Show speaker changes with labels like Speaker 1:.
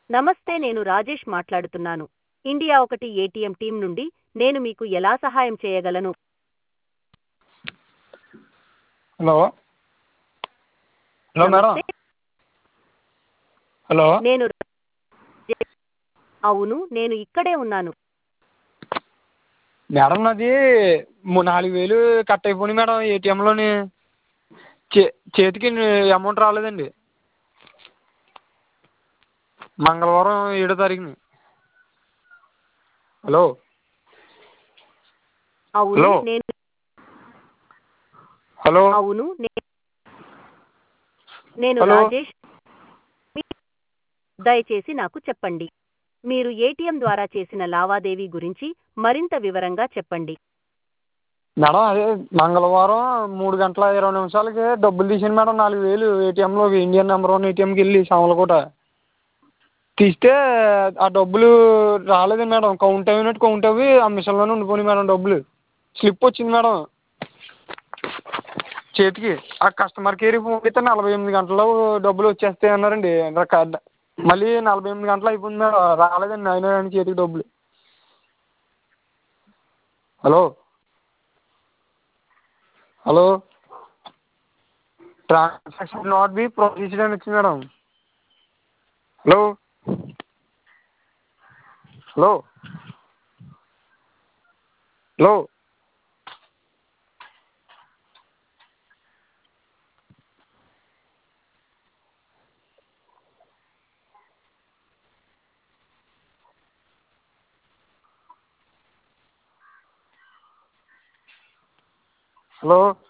Speaker 1: నమస్తే, నేను రాజేష్ మాట్లాడుతున్నాను. ఇండియా ఒకటి ఏటీఎం టీం నుండి. నేను మీకు ఎలా సహాయం చేయగలను?
Speaker 2: Hello hello madam.
Speaker 1: నమస్తే,
Speaker 2: హలో
Speaker 1: నేను అవును, నేను ఇక్కడే ఉన్నాను.
Speaker 2: మేడం, నాది 4000 కట్ అయిపోయినాయి మేడం. ఏటీఎంలోని చేతికి అమౌంట్ రాలేదండి. మంగళవారం 7వ తారీఖుని. హలో
Speaker 1: అవును
Speaker 2: హలో
Speaker 1: నేను
Speaker 2: హలో
Speaker 1: అవును నేను
Speaker 2: హలో
Speaker 1: రాజేష్. దయచేసి నాకు చెప్పండి, మీరు ఏటీఎం ద్వారా చేసిన లావాదేవీ గురించి మరింత వివరంగా చెప్పండి.
Speaker 2: మేడం, అదే మంగళవారం 3:20 డబ్బులు తీసాను మేడం. 4000 ఏటీఎంలోకి, ఇండియన్ నెంబర్ 1 ఏటీఎంకి వెళ్ళి సామలకోట తీస్తే ఆ డబ్బులు రాలేదండి మేడం. కౌంట్ అవి ఆ మిషన్లోనే ఉండిపోయినాయి మేడం. డబ్బులు స్లిప్ వచ్చింది మేడం చేతికి. ఆ కస్టమర్ కేర్కి ఫోన్ చేస్తే 48 గంటల్లో డబ్బులు వచ్చేస్తాయి అన్నారండి. మళ్ళీ 48 గంటలు అయిపోయింది మేడం, రాలేదండి అయినా కానీ చేతికి డబ్బులు. Hello hello transaction not be processed అని వచ్చింది మేడం. Hello hello hello hello